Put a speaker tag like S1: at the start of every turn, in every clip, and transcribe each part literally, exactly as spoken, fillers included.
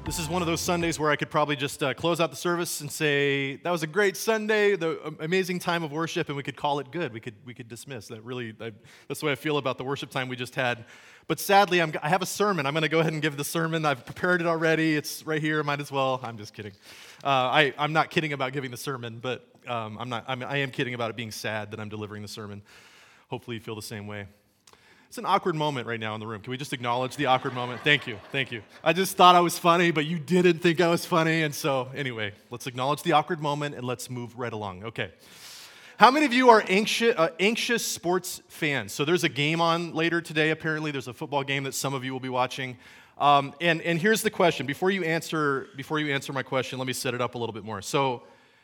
S1: This is one of those Sundays where I could probably just uh, close out the service and say, that was a great Sunday, the amazing time of worship, and we could call it good. We could we could dismiss. That really, I, that's the way I feel about the worship time we just had. But sadly, I'm, I have a sermon. I'm going to go ahead and give the sermon. I've prepared it already. It's right here. Might as well. I'm just kidding. Uh, I, I'm not kidding about giving the sermon, but um, I'm not. I'm, I am kidding about it being sad that I'm delivering the sermon. Hopefully you feel the same way. It's an awkward moment right now in the room. Can we just acknowledge the awkward moment? Thank you, thank you. I just thought I was funny, but you didn't think I was funny, and so anyway, let's acknowledge the awkward moment and let's move right along. Okay. How many of you are anxious, uh, anxious sports fans? So there's a game on later today, apparently. There's a football game that some of you will be watching. Um, and, and here's the question. Before you answer, before you answer my question, let me set it up a little bit more. So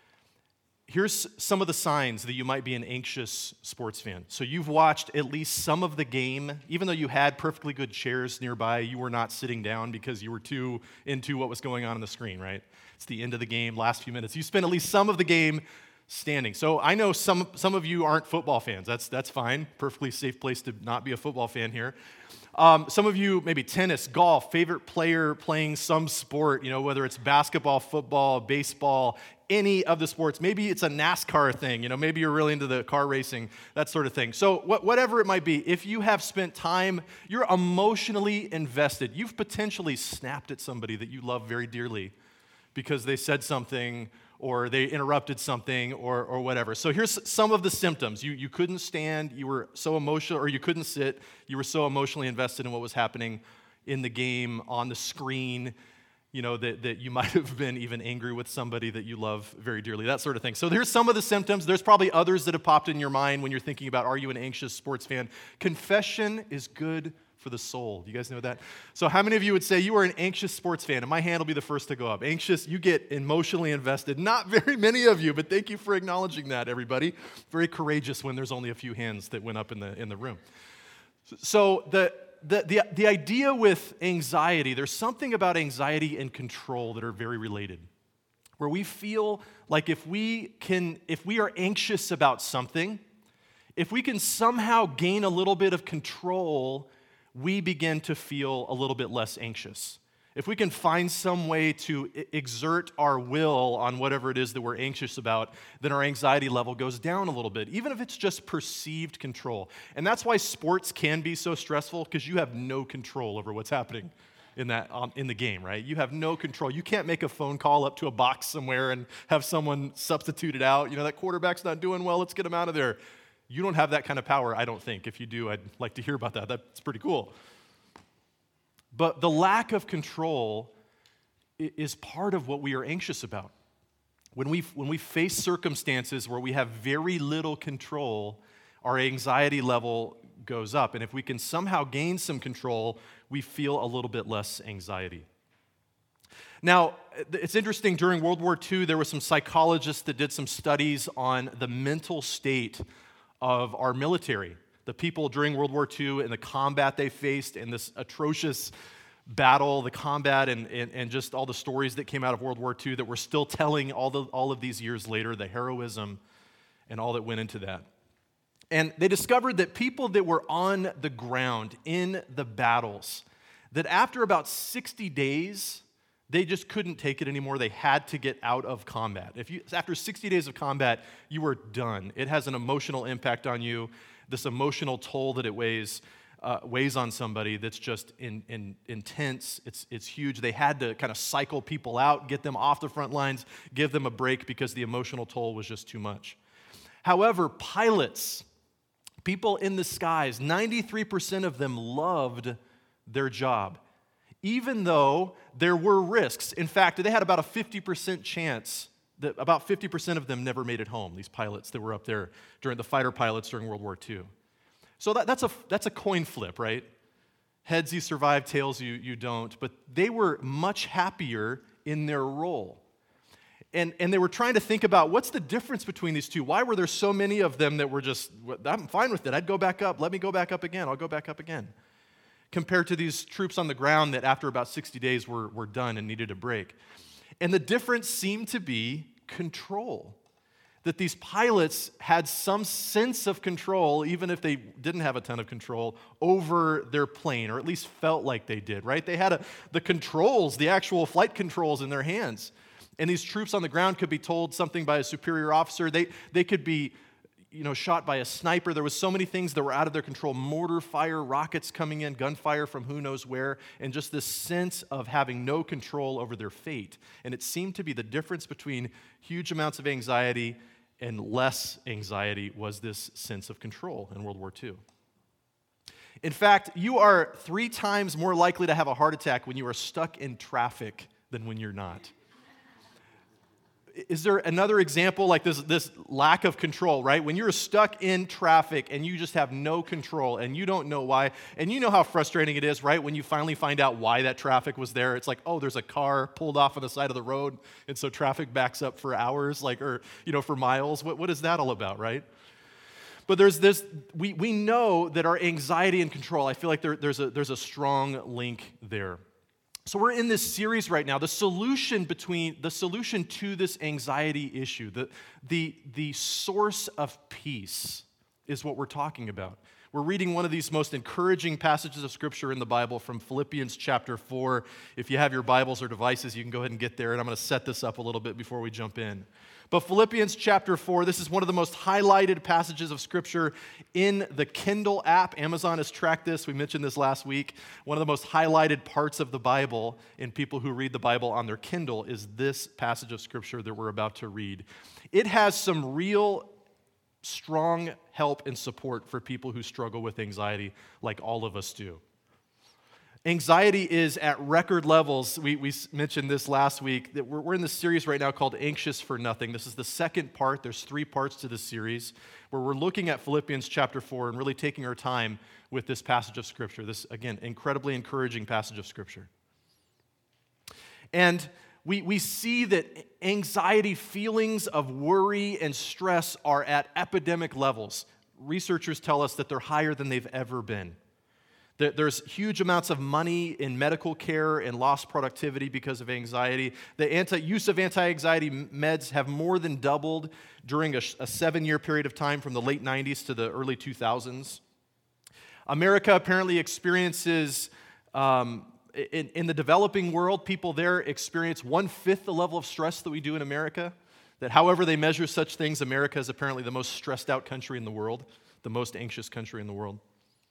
S1: here's some of the signs that you might be an anxious sports fan. So you've watched at least some of the game, even though you had perfectly good chairs nearby, you were not sitting down because you were too into what was going on on the screen, right? It's the end of the game, last few minutes. You spent at least some of the game standing. So I know some some of you aren't football fans. That's that's fine. Perfectly safe place to not be a football fan here. Um, some of you, maybe tennis, golf, favorite player playing some sport, you know, whether it's basketball, football, baseball, any of the sports. Maybe it's a NASCAR thing, you know, maybe you're really into the car racing, that sort of thing. So wh- whatever it might be, if you have spent time, you're emotionally invested. You've potentially snapped at somebody that you love very dearly because they said something or they interrupted something or or whatever. So here's some of the symptoms. You you couldn't stand, you were so emotional, or you couldn't sit, you were so emotionally invested in what was happening in the game, on the screen, you know, that, that you might have been even angry with somebody that you love very dearly, that sort of thing. So there's some of the symptoms. There's probably others that have popped in your mind when you're thinking about, are you an anxious sports fan? Confession is good for the soul. Do you guys know that? So how many of you would say you are an anxious sports fan? And my hand will be the first to go up. Anxious, you get emotionally invested. Not very many of you, but thank you for acknowledging that, everybody. Very courageous when there's only a few hands that went up in the in the room. So the the the, the idea with anxiety, there's something about anxiety and control that are very related. Where we feel like if we can, if we are anxious about something, if we can somehow gain a little bit of control, we begin to feel a little bit less anxious. If we can find some way to exert our will on whatever it is that we're anxious about, then our anxiety level goes down a little bit, even if it's just perceived control. And that's why sports can be so stressful, because you have no control over what's happening in that um, in the game, right? You have no control. You can't make a phone call up to a box somewhere and have someone substitute it out. You know, that quarterback's not doing well, let's get him out of there. You don't have that kind of power, I don't think. If you do, I'd like to hear about that. That's pretty cool. But the lack of control is part of what we are anxious about. When we, when we face circumstances where we have very little control, our anxiety level goes up. And if we can somehow gain some control, we feel a little bit less anxiety. Now, it's interesting, during World War Two, there were some psychologists that did some studies on the mental state of our military, the people during World War Two and the combat they faced and this atrocious battle, the combat and, and, and just all the stories that came out of World War Two that we're still telling all, the, all of these years later, the heroism and all that went into that. And they discovered that people that were on the ground in the battles, that after about sixty days, they just couldn't take it anymore. They had to get out of combat. If you, after sixty days of combat, you were done. It has an emotional impact on you, this emotional toll that it weighs, uh, weighs on somebody that's just in, in, intense. It's, it's huge. They had to kind of cycle people out, get them off the front lines, give them a break because the emotional toll was just too much. However, pilots, people in the skies, ninety-three percent of them loved their job, even though there were risks. In fact, they had about a fifty percent chance that about fifty percent of them never made it home, these pilots that were up there during the fighter pilots during World War Two. So that, that's a that's a coin flip, right? Heads you survive, tails you you don't. But they were much happier in their role. And, and they were trying to think about, what's the difference between these two? Why were there so many of them that were just, I'm fine with it, I'd go back up, let me go back up again, I'll go back up again. Compared to these troops on the ground that after about sixty days were, were done and needed a break. And the difference seemed to be control. that these pilots had some sense of control, even if they didn't have a ton of control, over their plane, or at least felt like they did, right? They had a, the controls, the actual flight controls in their hands. And these troops on the ground could be told something by a superior officer. They, they could be you know, shot by a sniper. There was so many things that were out of their control. Mortar fire, rockets coming in, gunfire from who knows where, and just this sense of having no control over their fate. And it seemed to be the difference between huge amounts of anxiety and less anxiety was this sense of control in World War Two. In fact, you are three times more likely to have a heart attack when you are stuck in traffic than when you're not. Is there another example like this, this lack of control, right? When you're stuck in traffic and you just have no control and you don't know why, and you know how frustrating it is, right? When you finally find out why that traffic was there, it's like, oh, there's a car pulled off on the side of the road, and so traffic backs up for hours, like, or, you know, for miles. What, what is that all about, right? But there's this, we, we know that our anxiety and control, I feel like there, there's, a, there's a strong link there. So we're in this series right now. The solution between the solution to this anxiety issue, the, the, the source of peace is what we're talking about. We're reading one of these most encouraging passages of Scripture in the Bible from Philippians chapter four. If you have your Bibles or devices, you can go ahead and get there, and I'm going to set this up a little bit before we jump in. But Philippians chapter four, this is one of the most highlighted passages of Scripture in the Kindle app. Amazon has tracked this. We mentioned this last week. One of the most highlighted parts of the Bible in people who read the Bible on their Kindle is this passage of Scripture that we're about to read. It has some real strong help and support for people who struggle with anxiety like all of us do. Anxiety is at record levels. We, we mentioned this last week. That we're, we're in this series right now called Anxious for Nothing. This is the second part. There's three parts to this series where we're looking at Philippians chapter four and really taking our time with this passage of Scripture. This, again, incredibly encouraging passage of Scripture. And we, we see that anxiety, feelings of worry and stress are at epidemic levels. Researchers tell us that they're higher than they've ever been. There's huge amounts of money in medical care and lost productivity because of anxiety. The anti, use of anti-anxiety meds have more than doubled during a, a seven-year period of time from the late nineties to the early two thousands. America apparently experiences, um, in, in the developing world, people there experience one-fifth the level of stress that we do in America. That however they measure such things, America is apparently the most stressed out country in the world, the most anxious country in the world.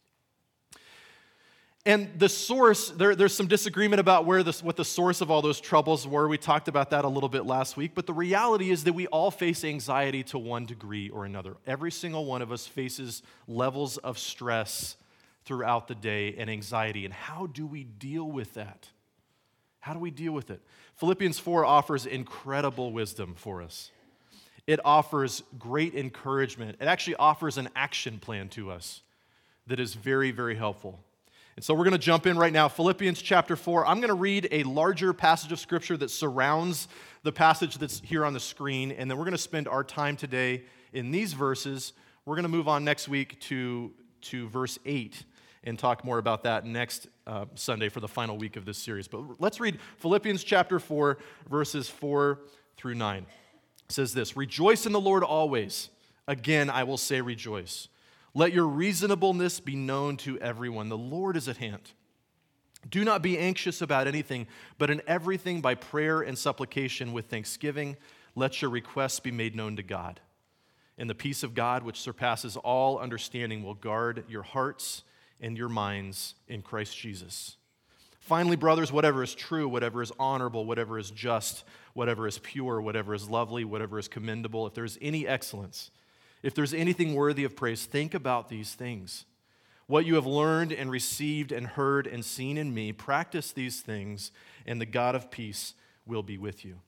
S1: And the source, there, there's some disagreement about where this, what the source of all those troubles were. We talked about that a little bit last week. But the reality is that we all face anxiety to one degree or another. Every single one of us faces levels of stress throughout the day and anxiety. And how do we deal with that? How do we deal with it? Philippians four offers incredible wisdom for us. It offers great encouragement. It actually offers an action plan to us that is very, very helpful. And so we're going to jump in right now. Philippians chapter four. I'm going to read a larger passage of Scripture that surrounds the passage that's here on the screen, and then we're going to spend our time today in these verses. We're going to move on next week to, to verse eight and talk more about that next uh, Sunday for the final week of this series. But let's read Philippians chapter four, verses four through nine. It says this, "Rejoice in the Lord always. Again, I will say rejoice. Let your reasonableness be known to everyone. The Lord is at hand. Do not be anxious about anything, but in everything by prayer and supplication with thanksgiving, let your requests be made known to God. And the peace of God, which surpasses all understanding, will guard your hearts and your minds in Christ Jesus. Finally, brothers, whatever is true, whatever is honorable, whatever is just, whatever is pure, whatever is lovely, whatever is commendable, if there is any excellence, if there's anything worthy of praise, think about these things. What you have learned and received and heard and seen in me, practice these things, and the God of peace will be with you."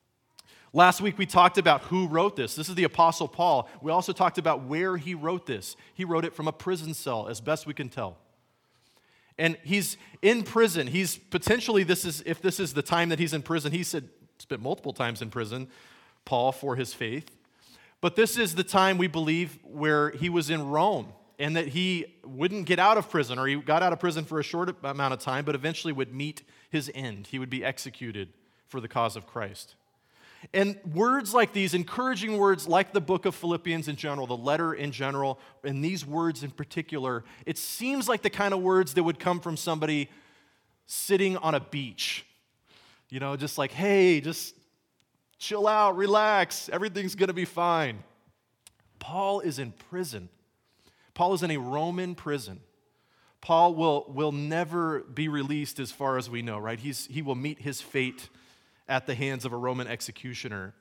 S1: Last week we talked about who wrote this. This is the Apostle Paul. We also talked about where he wrote this. He wrote it from a prison cell, as best we can tell. And he's in prison. He's potentially, this is if this is the time that he's in prison, he said spent multiple times in prison, Paul, for his faith. But this is the time, we believe, where he was in Rome and that he wouldn't get out of prison, or he got out of prison for a short amount of time, but eventually would meet his end. He would be executed for the cause of Christ. And words like these, encouraging words like the book of Philippians in general, the letter in general, and these words in particular, it seems like the kind of words that would come from somebody sitting on a beach. You know, just like, hey, just chill out, relax, everything's going to be fine. Paul is in prison. Paul is in a Roman prison. Paul will, will never be released as far as we know, right? He's, he will meet his fate at the hands of a Roman executioner.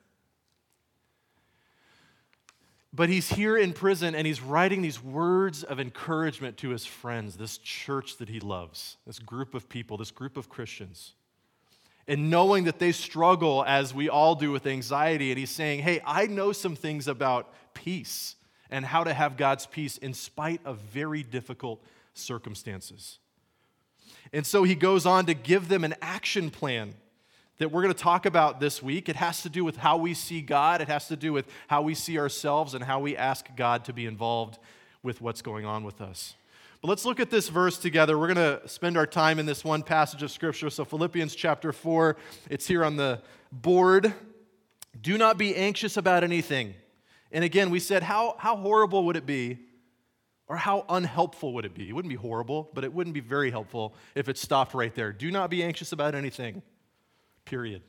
S1: But he's here in prison and he's writing these words of encouragement to his friends, this church that he loves, this group of people, this group of Christians. And knowing that they struggle, as we all do, with anxiety, and he's saying, hey, I know some things about peace and how to have God's peace in spite of very difficult circumstances. And so he goes on to give them an action plan that we're going to talk about this week. It has to do with how we see God. It has to do with how we see ourselves and how we ask God to be involved with what's going on with us. But let's look at this verse together. We're going to spend our time in this one passage of Scripture. So Philippians chapter four, it's here on the board. Do not be anxious about anything. And again, we said, how, how horrible would it be, or how unhelpful would it be? It wouldn't be horrible, but it wouldn't be very helpful if it stopped right there. Do not be anxious about anything, period.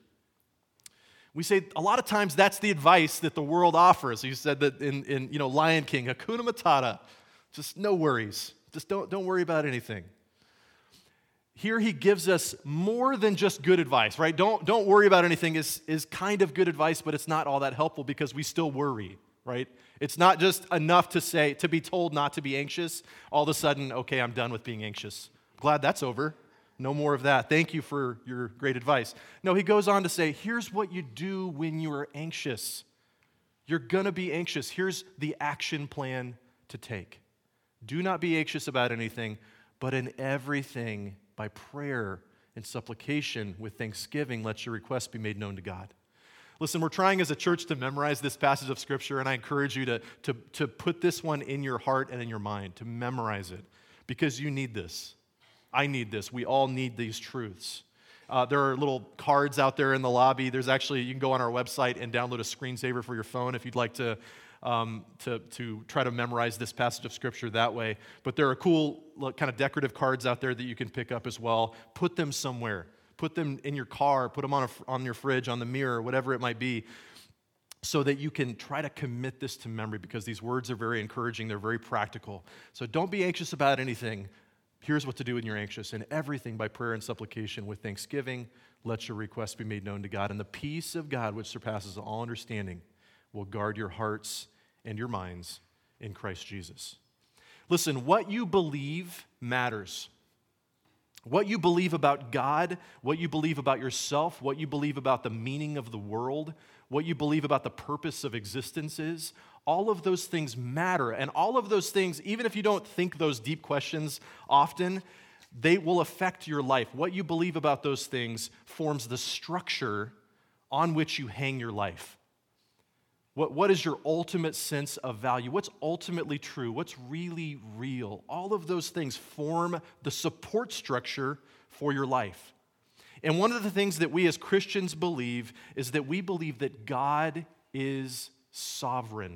S1: We say a lot of times that's the advice that the world offers. You said that in, in you know, Lion King, Hakuna Matata, just no worries. Just don't, don't worry about anything. Here he gives us more than just good advice, right? Don't, don't worry about anything is, is kind of good advice, but it's not all that helpful because we still worry, right? It's not just enough to say, to be told not to be anxious. All of a sudden, okay, I'm done with being anxious. Glad that's over. No more of that. Thank you for your great advice. No, he goes on to say, here's what you do when you're anxious. You're going to be anxious. Here's the action plan to take. Do not be anxious about anything, but in everything, by prayer and supplication with thanksgiving, let your requests be made known to God. Listen, we're trying as a church to memorize this passage of Scripture, and I encourage you to, to, to put this one in your heart and in your mind, to memorize it, because you need this. I need this. We all need these truths. Uh, there are little cards out there in the lobby. There's actually, you can go on our website and download a screensaver for your phone if you'd like to Um, to, to try to memorize this passage of Scripture that way. But there are cool kind of decorative cards out there that you can pick up as well. Put them somewhere. Put them in your car. Put them on, a, on your fridge, on the mirror, whatever it might be, so that you can try to commit this to memory, because these words are very encouraging. They're very practical. So don't be anxious about anything. Here's what to do when you're anxious. In everything, by prayer and supplication with thanksgiving, let your requests be made known to God. And the peace of God, which surpasses all understanding, will guard your hearts and your minds in Christ Jesus. Listen, what you believe matters. What you believe about God, what you believe about yourself, what you believe about the meaning of the world, what you believe about the purpose of existence is, all of those things matter. And all of those things, even if you don't think those deep questions often, they will affect your life. What you believe about those things forms the structure on which you hang your life. What, what is your ultimate sense of value? What's ultimately true? What's really real? All of those things form the support structure for your life. And one of the things that we as Christians believe is that we believe that God is sovereign,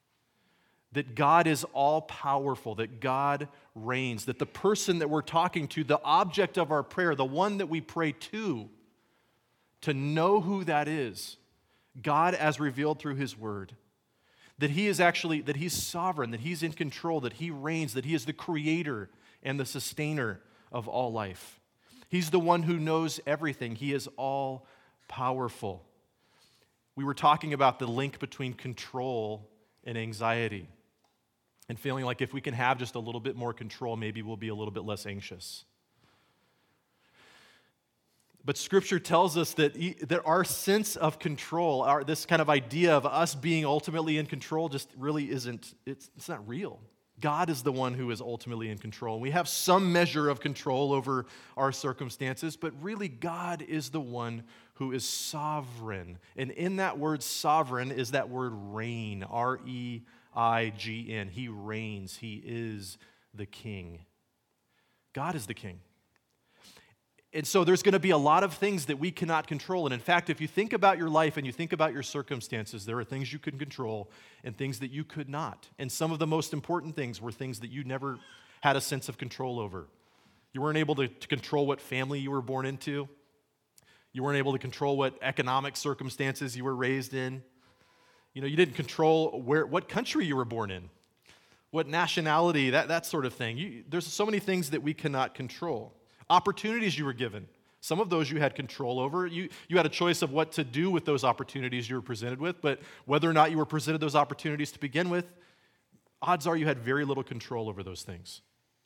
S1: that God is all-powerful, that God reigns, that the person that we're talking to, the object of our prayer, the one that we pray to, to know who that is, God as revealed through His Word, that He is actually, that He's sovereign, that He's in control, that He reigns, that He is the creator and the sustainer of all life. He's the one who knows everything. He is all powerful. We were talking about the link between control and anxiety, and feeling like if we can have just a little bit more control, maybe we'll be a little bit less anxious. But Scripture tells us that, that our sense of control, our, this kind of idea of us being ultimately in control just really isn't, it's, it's not real. God is the one who is ultimately in control. We have some measure of control over our circumstances, but really God is the one who is sovereign. And in that word sovereign is that word reign, R E I G N. He reigns. He is the king. God is the king. And so there's going to be a lot of things that we cannot control. And in fact, if you think about your life and you think about your circumstances, there are things you can control and things that you could not. And some of the most important things were things that you never had a sense of control over. You weren't able to, to control what family you were born into. You weren't able to control what economic circumstances you were raised in. You know, you didn't control where, what country you were born in, what nationality, that, that sort of thing. You, there's so many things that we cannot control. Opportunities you were given. Some of those you had control over. You, you had a choice of what to do with those opportunities you were presented with, but whether or not you were presented those opportunities to begin with, odds are you had very little control over those things.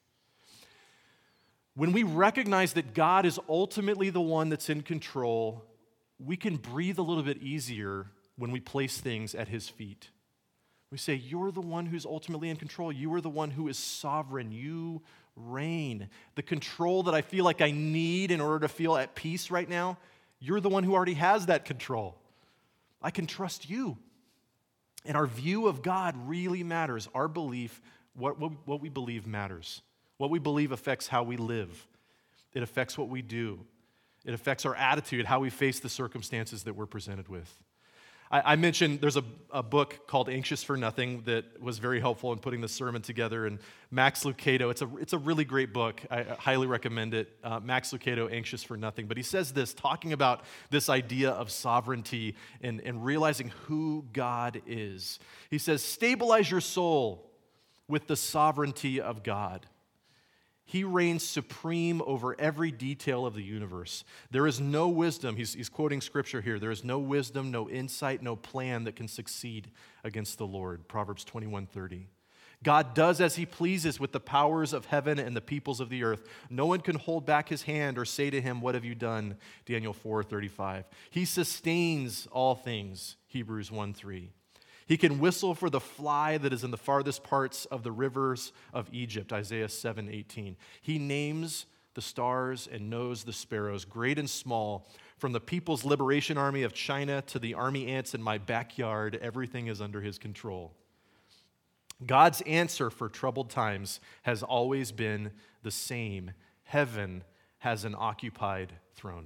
S1: When we recognize that God is ultimately the one that's in control, we can breathe a little bit easier when we place things at His feet. We say, you're the one who's ultimately in control. You are the one who is sovereign. You reign. The control that I feel like I need in order to feel at peace right now, you're the one who already has that control. I can trust you. And our view of God really matters. Our belief, what, what, what we believe matters. What we believe affects how we live. It affects what we do. It affects our attitude, how we face the circumstances that we're presented with. I, I mentioned there's a, a book called Anxious for Nothing that was very helpful in putting the sermon together, and Max Lucado, it's a, it's a really great book. I, I highly recommend it. Uh, Max Lucado, Anxious for Nothing. But he says this, talking about this idea of sovereignty and, and realizing who God is. He says, stabilize your soul with the sovereignty of God. He reigns supreme over every detail of the universe. There is no wisdom, he's, he's quoting scripture here, there is no wisdom, no insight, no plan that can succeed against the Lord. Proverbs twenty-one thirty. God does as He pleases with the powers of heaven and the peoples of the earth. No one can hold back His hand or say to Him, what have you done? Daniel four thirty-five. He sustains all things. Hebrews one three. He can whistle for the fly that is in the farthest parts of the rivers of Egypt, Isaiah seven eighteen. He names the stars and knows the sparrows, great and small. From the People's Liberation Army of China to the army ants in my backyard, everything is under His control. God's answer for troubled times has always been the same. Heaven has an occupied throne.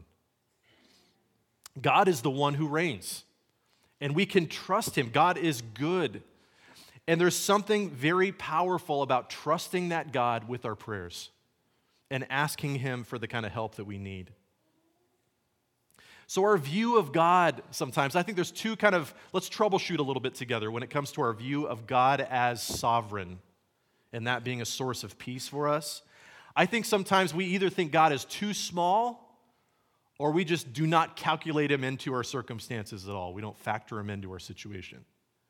S1: God is the one who reigns. And we can trust Him. God is good. And there's something very powerful about trusting that God with our prayers and asking Him for the kind of help that we need. So our view of God sometimes, I think there's two kind of, let's troubleshoot a little bit together when it comes to our view of God as sovereign and that being a source of peace for us. I think sometimes we either think God is too small or we just do not calculate Him into our circumstances at all. We don't factor Him into our situation.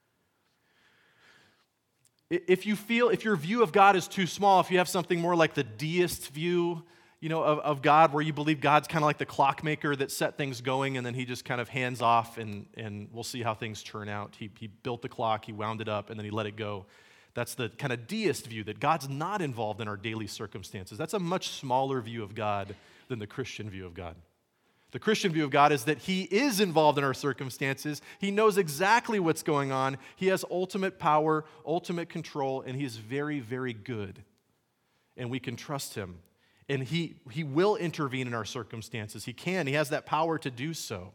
S1: If you feel, if your view of God is too small, if you have something more like the deist view, you know, of, of God, where you believe God's kind of like the clockmaker that set things going and then He just kind of hands off and, and we'll see how things turn out. He, he built the clock, He wound it up, and then He let it go. That's the kind of deist view, that God's not involved in our daily circumstances. That's a much smaller view of God than the Christian view of God. The Christian view of God is that He is involved in our circumstances. He knows exactly what's going on. He has ultimate power, ultimate control, and He is very, very good. And we can trust Him. And He, he will intervene in our circumstances. He can. He has that power to do so.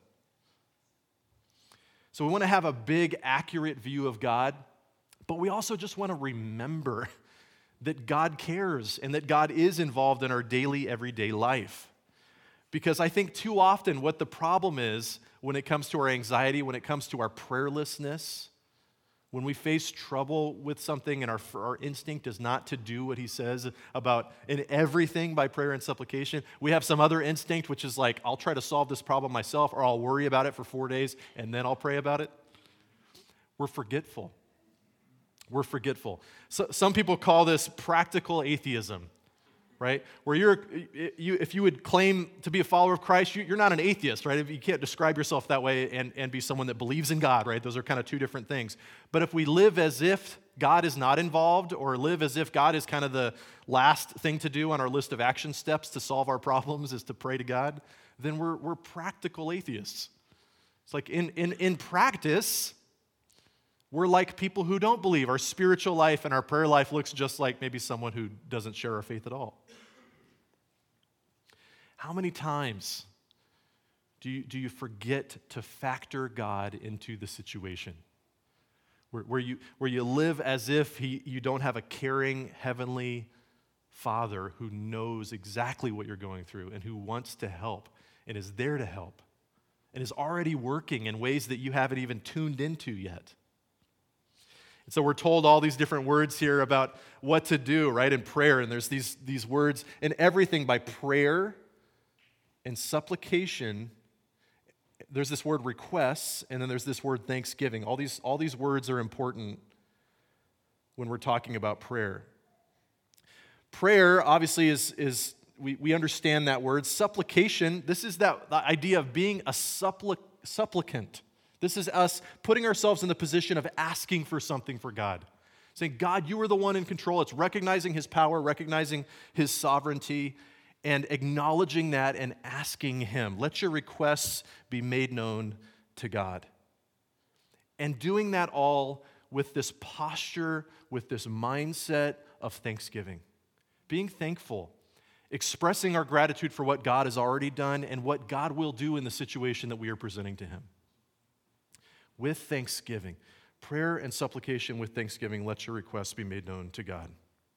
S1: So we want to have a big, accurate view of God, but we also just want to remember that God cares and that God is involved in our daily, everyday life. Because I think too often what the problem is when it comes to our anxiety, when it comes to our prayerlessness, when we face trouble with something and our, our instinct is not to do what He says about in everything by prayer and supplication, we have some other instinct which is like, I'll try to solve this problem myself, or I'll worry about it for four days and then I'll pray about it. We're forgetful. We're forgetful. So, some people call this practical atheism. Right? Where you're, you, if you would claim to be a follower of Christ, you, you're not an atheist, right? If you can't describe yourself that way and, and be someone that believes in God, right? Those are kind of two different things. But if we live as if God is not involved, or live as if God is kind of the last thing to do on our list of action steps to solve our problems is to pray to God, then we're, we're practical atheists. It's like in, in, in practice, we're like people who don't believe. Our spiritual life and our prayer life looks just like maybe someone who doesn't share our faith at all. How many times do you, do you forget to factor God into the situation? Where, where, you, where you live as if he, you don't have a caring heavenly Father who knows exactly what you're going through and who wants to help and is there to help and is already working in ways that you haven't even tuned into yet. And so we're told all these different words here about what to do, right, in prayer. And there's these, these words in everything by prayer and supplication. There's this word requests, and then there's this word thanksgiving. All these, all these words are important when we're talking about prayer. Prayer, obviously, is, is we, we understand that word. Supplication, this is that the idea of being a supplic, supplicant. This is us putting ourselves in the position of asking for something for God. Saying, God, you are the one in control. It's recognizing his power, recognizing his sovereignty, and acknowledging that and asking him. Let your requests be made known to God. And doing that all with this posture, with this mindset of thanksgiving. Being thankful, expressing our gratitude for what God has already done and what God will do in the situation that we are presenting to him. With thanksgiving, prayer and supplication with thanksgiving, let your requests be made known to God.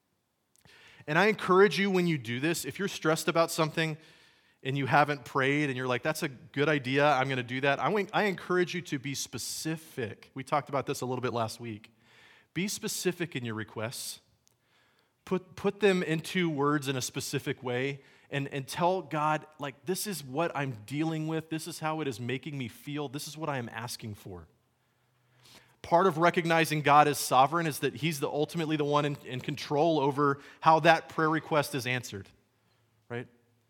S1: And I encourage you when you do this, if you're stressed about something and you haven't prayed and you're like, that's a good idea, I'm going to do that, I, I encourage you to be specific. We talked about this a little bit last week. Be specific in your requests. Put, put them into words in a specific way and, and tell God, like, this is what I'm dealing with. This is how it is making me feel. This is what I am asking for. Part of recognizing God as sovereign is that he's the, ultimately the one in, in control over how that prayer request is answered, right?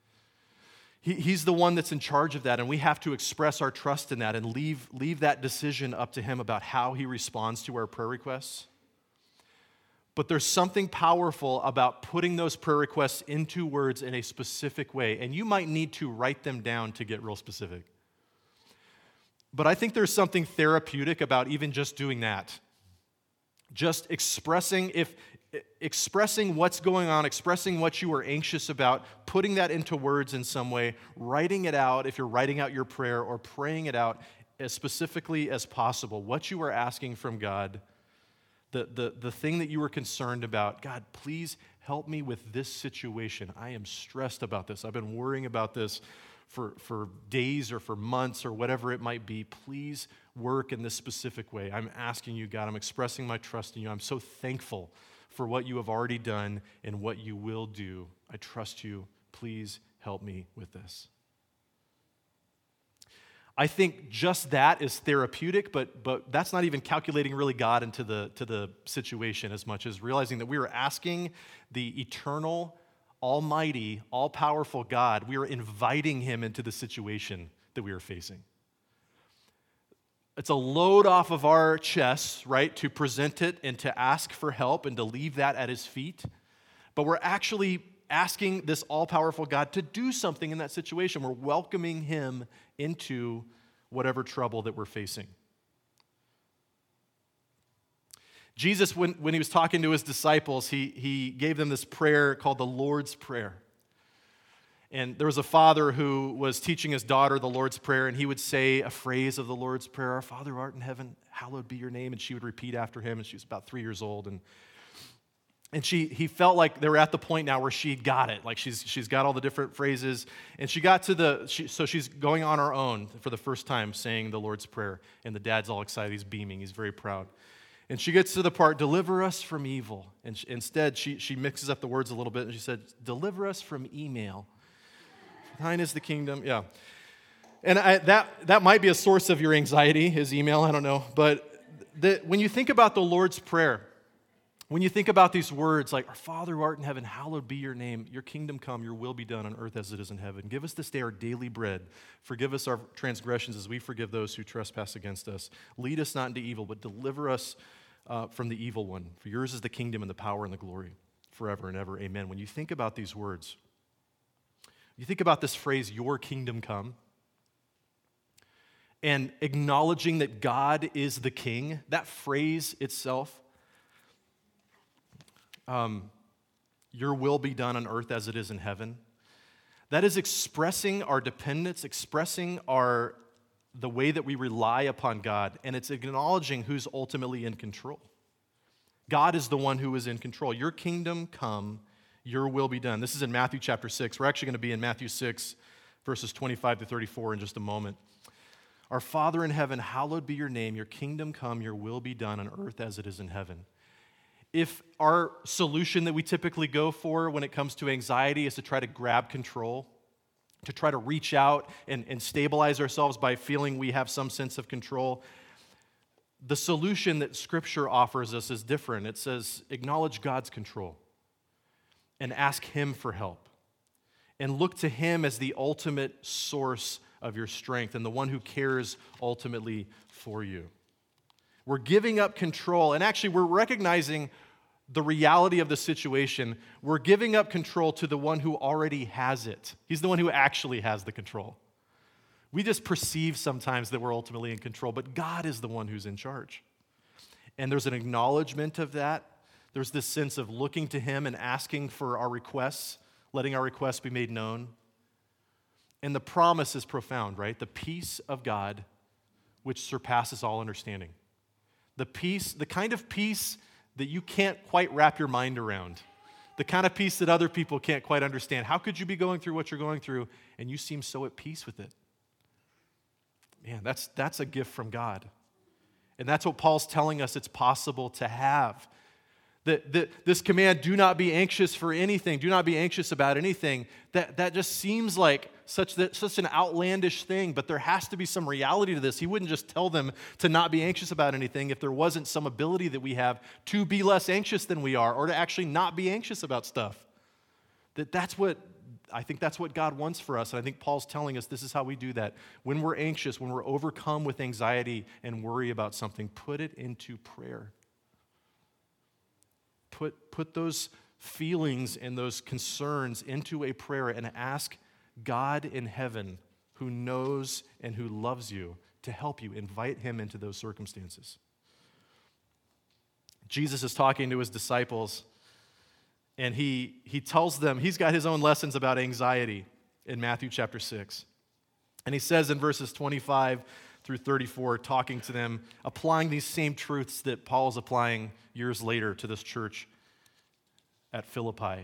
S1: He, he's the one that's in charge of that, and we have to express our trust in that and leave, leave that decision up to him about how he responds to our prayer requests. But there's something powerful about putting those prayer requests into words in a specific way, and you might need to write them down to get real specific. But I think there's something therapeutic about even just doing that. Just expressing if expressing what's going on, expressing what you are anxious about, putting that into words in some way, writing it out if you're writing out your prayer or praying it out as specifically as possible. What you are asking from God, the, the, the thing that you are concerned about. God, please help me with this situation. I am stressed about this. I've been worrying about this for, for days or for months or whatever it might be. Please work in this specific way. I'm asking you, God. I'm expressing my trust in you. I'm so thankful for what you have already done and what you will do. I trust you. Please help me with this. I think just that is therapeutic, but but that's not even calculating really God into the to the situation as much as realizing that we are asking the eternal, almighty, all-powerful God, we are inviting him into the situation that we are facing. It's a load off of our chests, right, to present it and to ask for help and to leave that at his feet. But we're actually asking this all-powerful God to do something in that situation. We're welcoming him into whatever trouble that we're facing. Jesus, when, when he was talking to his disciples, he, he gave them this prayer called the Lord's Prayer. And there was a father who was teaching his daughter the Lord's Prayer, and he would say a phrase of the Lord's Prayer, "Our Father who art in heaven, hallowed be your name," and she would repeat after him, and she was about three years old, and And she, he felt like they were at the point now where she got it. Like she's she's got all the different phrases. And she got to the, she, so she's going on her own for the first time saying the Lord's Prayer. And the dad's all excited. He's beaming. He's very proud. And she gets to the part, "Deliver us from evil." And she, instead, she, she mixes up the words a little bit. And she said, "Deliver us from email. Thine is the kingdom." Yeah. And I, that, that might be a source of your anxiety, his email. I don't know. But the, when you think about the Lord's Prayer, when you think about these words like, "Our Father who art in heaven, hallowed be your name. Your kingdom come, your will be done on earth as it is in heaven. Give us this day our daily bread. Forgive us our transgressions as we forgive those who trespass against us. Lead us not into evil, but deliver us uh, from the evil one. For yours is the kingdom and the power and the glory forever and ever. Amen." When you think about these words, you think about this phrase, "Your kingdom come," and acknowledging that God is the king, that phrase itself, Um, "your will be done on earth as it is in heaven." That is expressing our dependence, expressing our the way that we rely upon God, and it's acknowledging who's ultimately in control. God is the one who is in control. Your kingdom come, your will be done. This is in Matthew chapter six. We're actually going to be in Matthew six, verses twenty-five to thirty-four in just a moment. Our Father in heaven, hallowed be your name. Your kingdom come, your will be done on earth as it is in heaven. If our solution that we typically go for when it comes to anxiety is to try to grab control, to try to reach out and, and stabilize ourselves by feeling we have some sense of control, the solution that Scripture offers us is different. It says, acknowledge God's control and ask Him for help and look to Him as the ultimate source of your strength and the one who cares ultimately for you. We're giving up control, and actually we're recognizing the reality of the situation. We're giving up control to the one who already has it. He's the one who actually has the control. We just perceive sometimes that we're ultimately in control, but God is the one who's in charge. And there's an acknowledgement of that. There's this sense of looking to Him and asking for our requests, letting our requests be made known. And the promise is profound, right? The peace of God, which surpasses all understanding. The peace, the kind of peace that you can't quite wrap your mind around. The kind of peace that other people can't quite understand. How could you be going through what you're going through and you seem so at peace with it? Man, that's, that's a gift from God. And that's what Paul's telling us it's possible to have. That, that this command, do not be anxious for anything, do not be anxious about anything, that, that just seems like such, that, such an outlandish thing, but there has to be some reality to this. He wouldn't just tell them to not be anxious about anything if there wasn't some ability that we have to be less anxious than we are, or to actually not be anxious about stuff. That that's what, I think that's what God wants for us, and I think Paul's telling us this is how we do that. When we're anxious, when we're overcome with anxiety and worry about something, put it into prayer. Put, put those feelings and those concerns into a prayer and ask God in heaven, who knows and who loves you, to help you. Invite Him into those circumstances. Jesus is talking to His disciples, and he, he tells them, He's got His own lessons about anxiety in Matthew chapter six. And He says in verses twenty-five through thirty-four, talking to them, applying these same truths that Paul's applying years later to this church at Philippi.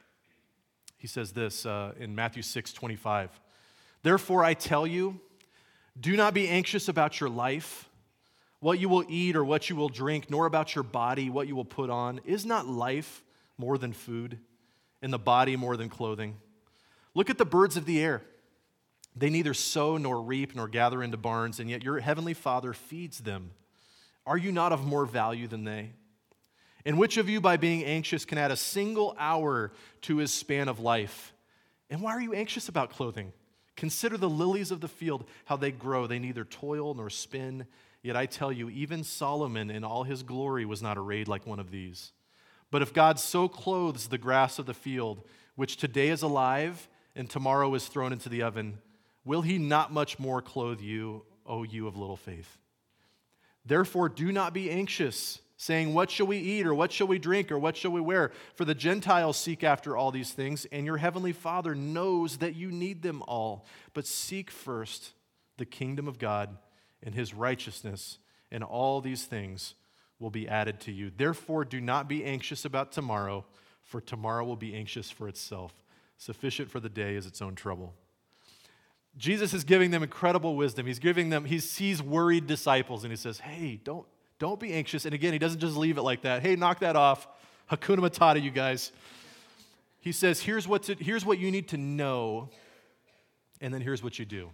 S1: He says this uh, in Matthew six twenty-five. Therefore I tell you, do not be anxious about your life, what you will eat or what you will drink, nor about your body, what you will put on. Is not life more than food, and the body more than clothing? Look at the birds of the air. They neither sow nor reap nor gather into barns, and yet your heavenly Father feeds them. Are you not of more value than they? And which of you, by being anxious, can add a single hour to his span of life? And why are you anxious about clothing? Consider the lilies of the field, how they grow. They neither toil nor spin. Yet I tell you, even Solomon in all his glory was not arrayed like one of these. But if God so clothes the grass of the field, which today is alive and tomorrow is thrown into the oven, will He not much more clothe you, O you of little faith? Therefore do not be anxious, saying, what shall we eat, or what shall we drink, or what shall we wear? For the Gentiles seek after all these things, and your heavenly Father knows that you need them all. But seek first the kingdom of God and His righteousness, and all these things will be added to you. Therefore do not be anxious about tomorrow, for tomorrow will be anxious for itself. Sufficient for the day is its own trouble. Jesus is giving them incredible wisdom. He's giving them, he sees worried disciples, and He says, hey, don't, don't be anxious. And again, He doesn't just leave it like that. Hey, knock that off. Hakuna Matata, you guys. He says, here's what, to, here's what you need to know, and then here's what you do.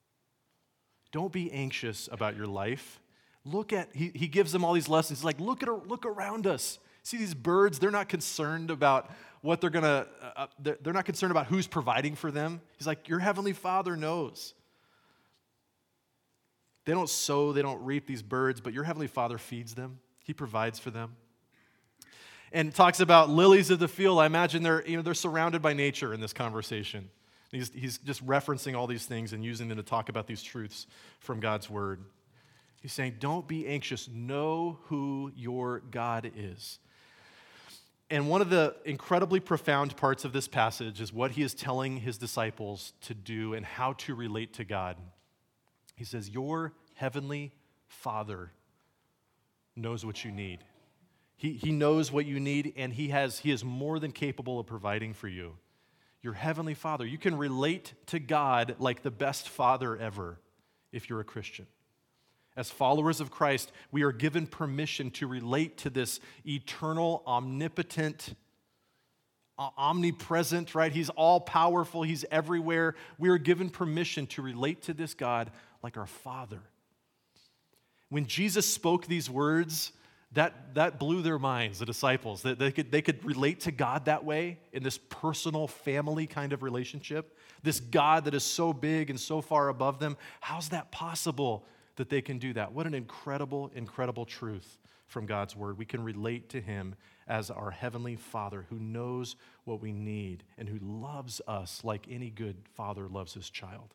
S1: Don't be anxious about your life. Look at, he, he gives them all these lessons. He's like, look, at, look around us. See these birds? They're not concerned about what they're going to, uh, they're, they're not concerned about who's providing for them. He's like, your heavenly Father knows. They don't sow, they don't reap these birds, but your heavenly Father feeds them. He provides for them. And talks about lilies of the field. I imagine they're, you know, they're surrounded by nature in this conversation. He's, he's just referencing all these things and using them to talk about these truths from God's word. He's saying, don't be anxious. Know who your God is. And one of the incredibly profound parts of this passage is what he is telling his disciples to do and how to relate to God. He says, your heavenly Father knows what you need. He, he knows what you need, and he has he is more than capable of providing for you. Your heavenly Father. You can relate to God like the best father ever if you're a Christian. As followers of Christ, we are given permission to relate to this eternal, omnipotent, omnipresent, right? He's all-powerful. He's everywhere. We are given permission to relate to this God like our Father. When Jesus spoke these words, that, that blew their minds, the disciples, that they could, they could relate to God that way in this personal family kind of relationship. This God that is so big and so far above them. How's that possible that they can do that? What an incredible, incredible truth from God's word. We can relate to him as our heavenly Father who knows what we need and who loves us like any good father loves his child.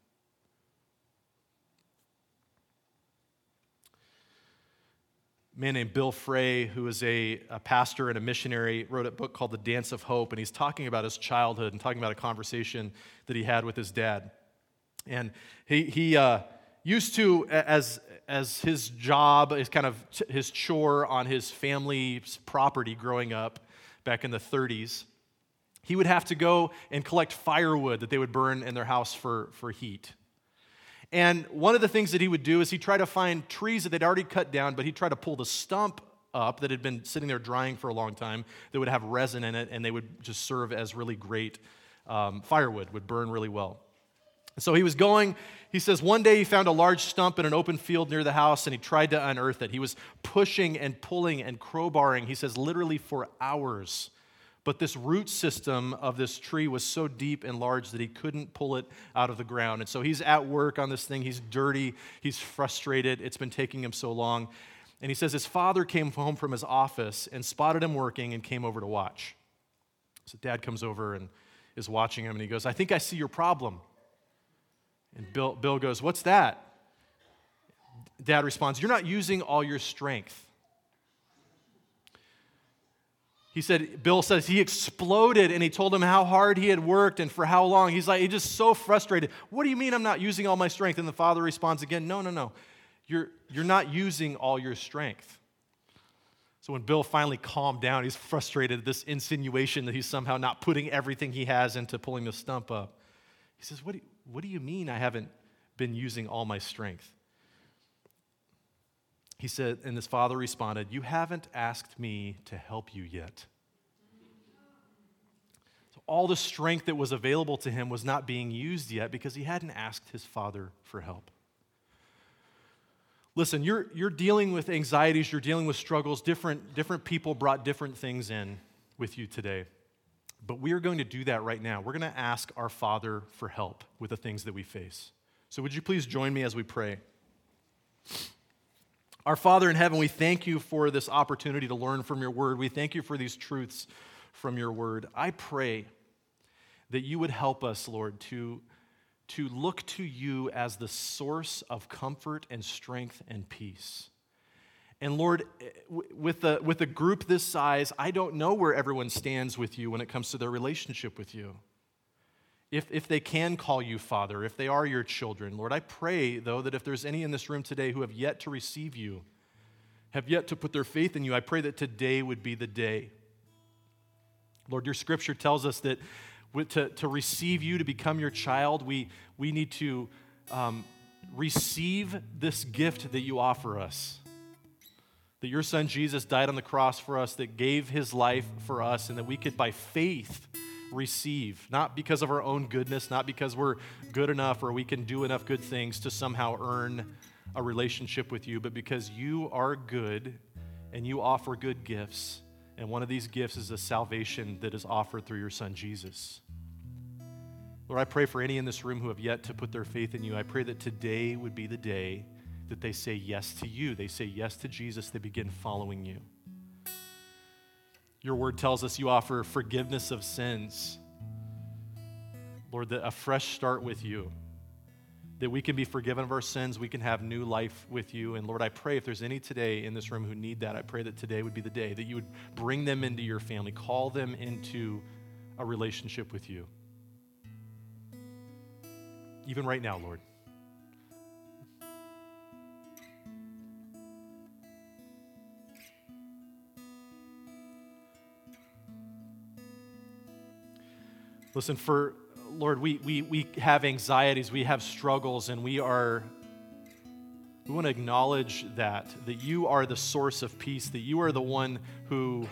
S1: A man named Bill Frey, who is a, a pastor and a missionary, wrote a book called The Dance of Hope, and he's talking about his childhood and talking about a conversation that he had with his dad. And he he uh, used to, as as his job, his kind of his chore on his family's property growing up back in the thirties, he would have to go and collect firewood that they would burn in their house for, for heat. And one of the things that he would do is he'd try to find trees that they'd already cut down, but he'd try to pull the stump up that had been sitting there drying for a long time that would have resin in it, and they would just serve as really great um, firewood, would burn really well. So he was going, he says, one day he found a large stump in an open field near the house, and he tried to unearth it. He was pushing and pulling and crowbarring, he says, literally for hours. But this root system of this tree was so deep and large that he couldn't pull it out of the ground. And so he's at work on this thing. He's dirty. He's frustrated. It's been taking him so long. And he says his father came home from his office and spotted him working and came over to watch. So dad comes over and is watching him, and he goes, I think I see your problem. And Bill, Bill goes, what's that? Dad responds, you're not using all your strength. He said, Bill says he exploded, and he told him how hard he had worked and for how long. He's like, he's just so frustrated. What do you mean I'm not using all my strength? And the father responds again, no, no, no. You're, you're not using all your strength. So when Bill finally calmed down, he's frustrated at this insinuation that he's somehow not putting everything he has into pulling the stump up. He says, what do you, what do you mean I haven't been using all my strength? He said, and his father responded, you haven't asked me to help you yet. So all the strength that was available to him was not being used yet because he hadn't asked his father for help. Listen, you're, you're dealing with anxieties, you're dealing with struggles. Different, different people brought different things in with you today. But we are going to do that right now. We're going to ask our Father for help with the things that we face. So would you please join me as we pray? Our Father in heaven, we thank you for this opportunity to learn from your word. We thank you for these truths from your word. I pray that you would help us, Lord, to, to look to you as the source of comfort and strength and peace. And Lord, with a, with a group this size, I don't know where everyone stands with you when it comes to their relationship with you. If, if they can call you Father, if they are your children, Lord, I pray, though, that if there's any in this room today who have yet to receive you, have yet to put their faith in you, I pray that today would be the day. Lord, your scripture tells us that to, to receive you, to become your child, we, we need to um, receive this gift that you offer us. That your son Jesus died on the cross for us, that gave his life for us, and that we could, by faith, receive, not because of our own goodness, not because we're good enough or we can do enough good things to somehow earn a relationship with you, but because you are good and you offer good gifts, and one of these gifts is a salvation that is offered through your son Jesus. Lord, I pray for any in this room who have yet to put their faith in you. I pray that today would be the day that they say yes to you. They say yes to Jesus. They begin following you. Your word tells us you offer forgiveness of sins. Lord, that a fresh start with you, that we can be forgiven of our sins, we can have new life with you. And Lord, I pray if there's any today in this room who need that, I pray that today would be the day that you would bring them into your family, call them into a relationship with you. Even right now, Lord. Listen, for Lord, we, we, we have anxieties, we have struggles, and we are, we want to acknowledge that, that you are the source of peace, that you are the one who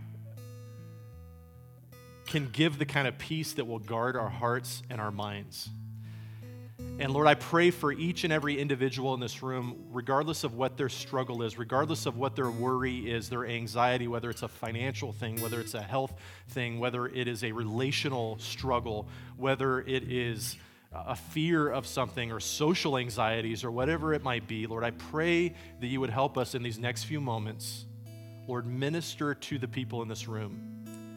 S1: can give the kind of peace that will guard our hearts and our minds. And Lord, I pray for each and every individual in this room, regardless of what their struggle is, regardless of what their worry is, their anxiety, whether it's a financial thing, whether it's a health thing, whether it is a relational struggle, whether it is a fear of something or social anxieties or whatever it might be. Lord, I pray that you would help us in these next few moments. Lord, minister to the people in this room.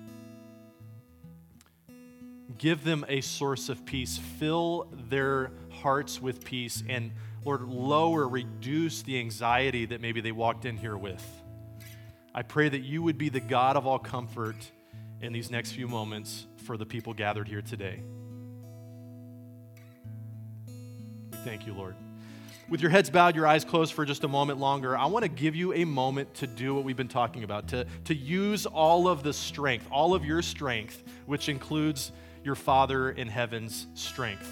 S1: Give them a source of peace. Fill their hearts with peace. And Lord, lower, reduce the anxiety that maybe they walked in here with. I pray that you would be the God of all comfort in these next few moments for the people gathered here today. We thank you, Lord. With your heads bowed, your eyes closed for just a moment longer, I want to give you a moment to do what we've been talking about, to, to use all of the strength, all of your strength, which includes your Father in heaven's strength.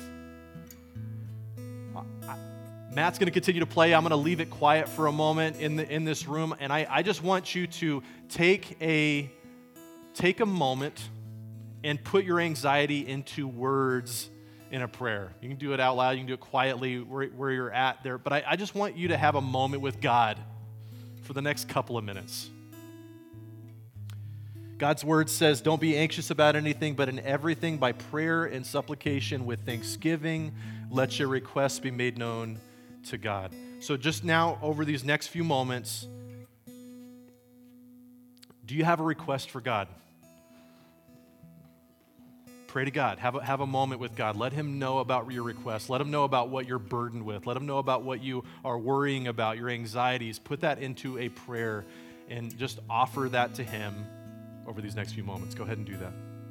S1: Matt's going to continue to play. I'm going to leave it quiet for a moment in the, in this room, and I, I just want you to take a take a moment and put your anxiety into words in a prayer. You can do it out loud. You can do it quietly where, where you're at there, but I, I just want you to have a moment with God for the next couple of minutes. God's word says, don't be anxious about anything, but in everything by prayer and supplication with thanksgiving, let your requests be made known to God. So just now, over these next few moments, do you have a request for God? Pray to God. Have a, have a moment with God. Let him know about your request. Let him know about what you're burdened with. Let him know about what you are worrying about, your anxieties. Put that into a prayer and just offer that to him over these next few moments. Go ahead and do that.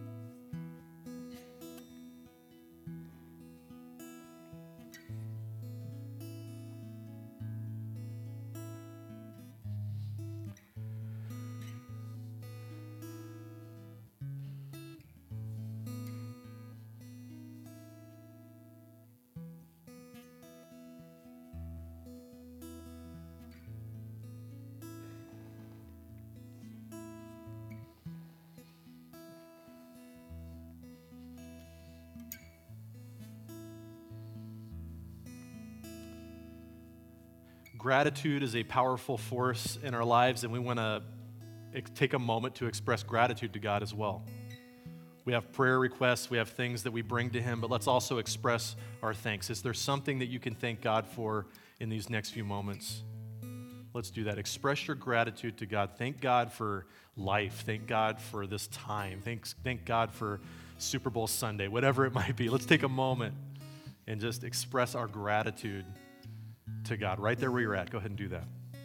S1: Gratitude is a powerful force in our lives, and we want to take a moment to express gratitude to God as well. We have prayer requests, we have things that we bring to him, but let's also express our thanks. Is there something that you can thank God for in these next few moments? Let's do that. Express your gratitude to God. Thank God for life. Thank God for this time. Thanks, thank God for Super Bowl Sunday, whatever it might be. Let's take a moment and just express our gratitude to God right there where you're at. Go ahead and do that.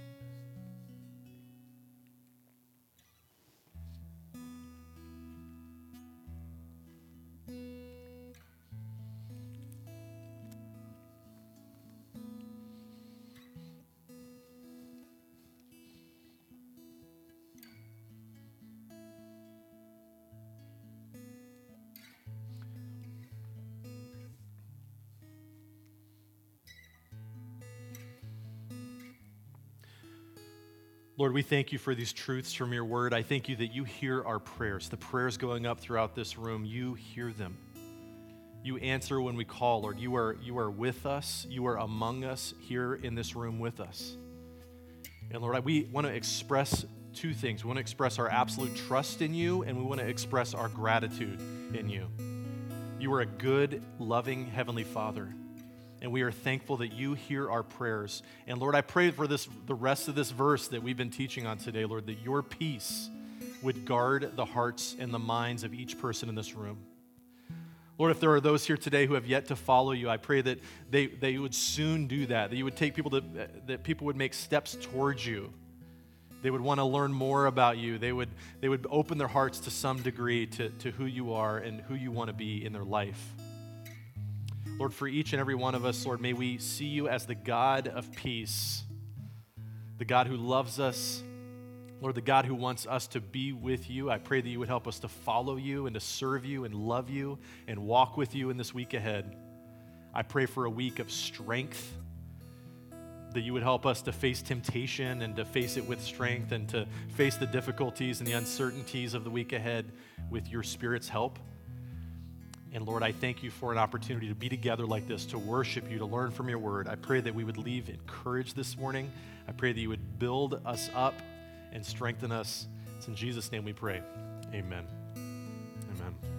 S1: Lord, we thank you for these truths from your word. I thank you that you hear our prayers, the prayers going up throughout this room. You hear them. You answer when we call, Lord. You are, you are with us. You are among us here in this room with us. And Lord, we want to express two things. We want to express our absolute trust in you, and we want to express our gratitude in you. You are a good, loving Heavenly Father. And we are thankful that you hear our prayers. And Lord, I pray for this, the rest of this verse that we've been teaching on today, Lord, that your peace would guard the hearts and the minds of each person in this room. Lord, if there are those here today who have yet to follow you, I pray that they, they would soon do that, that you would take people to, that people would make steps towards you. They would want to learn more about you. They would, they would open their hearts to some degree to, to who you are and who you want to be in their life. Lord, for each and every one of us, Lord, may we see you as the God of peace, the God who loves us, Lord, the God who wants us to be with you. I pray that you would help us to follow you and to serve you and love you and walk with you in this week ahead. I pray for a week of strength, that you would help us to face temptation and to face it with strength and to face the difficulties and the uncertainties of the week ahead with your Spirit's help. And Lord, I thank you for an opportunity to be together like this, to worship you, to learn from your word. I pray that we would leave encouraged this morning. I pray that you would build us up and strengthen us. It's in Jesus' name we pray. Amen. Amen.